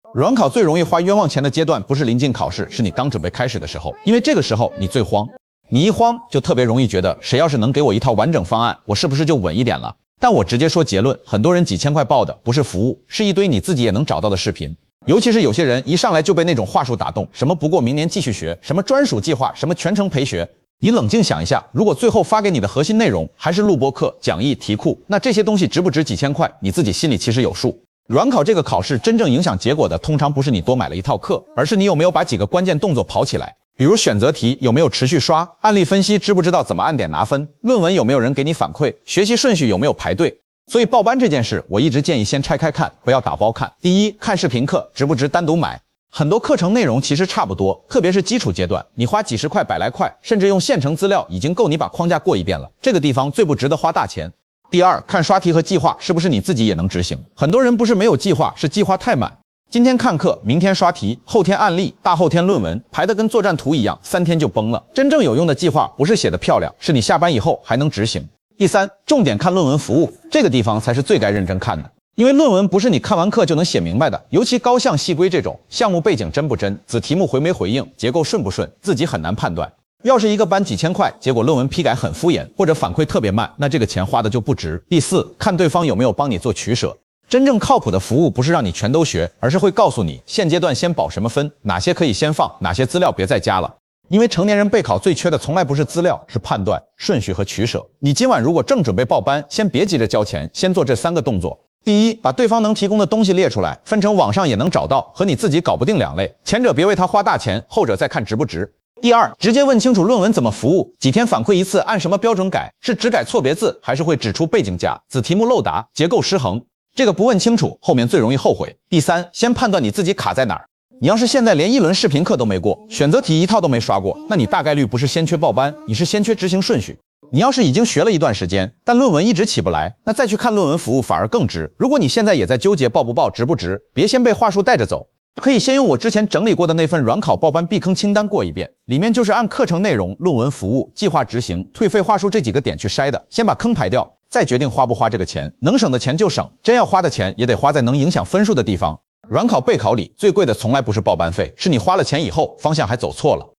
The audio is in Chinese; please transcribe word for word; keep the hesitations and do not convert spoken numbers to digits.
软考最容易花冤枉钱的阶段，不是临近考试，是你刚准备开始的时候，因为这个时候你最慌，你一慌就特别容易觉得，谁要是能给我一套完整方案，我是不是就稳一点了？但我直接说结论，很多人几千块报的不是服务，是一堆你自己也能找到的视频。尤其是有些人一上来就被那种话术打动，什么不过明年继续学，什么专属计划，什么全程陪学。你冷静想一下，如果最后发给你的核心内容还是录播课、讲义、题库，那这些东西值不值几千块，你自己心里其实有数。软考这个考试真正影响结果的，通常不是你多买了一套课，而是你有没有把几个关键动作跑起来。比如选择题有没有持续刷，案例分析知不知道怎么按点拿分，论文有没有人给你反馈，学习顺序有没有排队。所以报班这件事，我一直建议先拆开看，不要打包看。第一，看视频课值不值单独买，很多课程内容其实差不多，特别是基础阶段，你花几十块、百来块，甚至用现成资料已经够你把框架过一遍了，这个地方最不值得花大钱。第二，看刷题和计划是不是你自己也能执行。很多人不是没有计划，是计划太满。今天看课，明天刷题，后天案例，大后天论文，排得跟作战图一样，三天就崩了。真正有用的计划不是写得漂亮，是你下班以后还能执行。第三，重点看论文服务，这个地方才是最该认真看的，因为论文不是你看完课就能写明白的，尤其高项细规这种，项目背景真不真，子题目回没回应，结构顺不顺，自己很难判断。要是一个班几千块，结果论文批改很敷衍，或者反馈特别慢，那这个钱花的就不值。第四，看对方有没有帮你做取舍。真正靠谱的服务不是让你全都学，而是会告诉你现阶段先保什么分，哪些可以先放，哪些资料别再加了。因为成年人备考最缺的从来不是资料，是判断、顺序和取舍。你今晚如果正准备报班，先别急着交钱，先做这三个动作。第一，把对方能提供的东西列出来，分成网上也能找到和你自己搞不定两类，前者别为他花大钱，后者再看值不值。第二，直接问清楚论文怎么服务，几天反馈一次，按什么标准改，是只改错别字，还是会指出背景假、子题目漏答、结构失衡？这个不问清楚，后面最容易后悔。第三，先判断你自己卡在哪儿。你要是现在连一轮视频课都没过，选择题一套都没刷过，那你大概率不是先缺报班，你是先缺执行顺序。你要是已经学了一段时间，但论文一直起不来，那再去看论文服务反而更值。如果你现在也在纠结报不报、值不值，别先被话术带着走，可以先用我之前整理过的那份软考报班避坑清单过一遍，里面就是按课程内容、论文服务、计划执行、退费话术这几个点去筛的，先把坑排掉，再决定花不花这个钱。能省的钱就省，真要花的钱也得花在能影响分数的地方。软考备考里最贵的从来不是报班费，是你花了钱以后方向还走错了。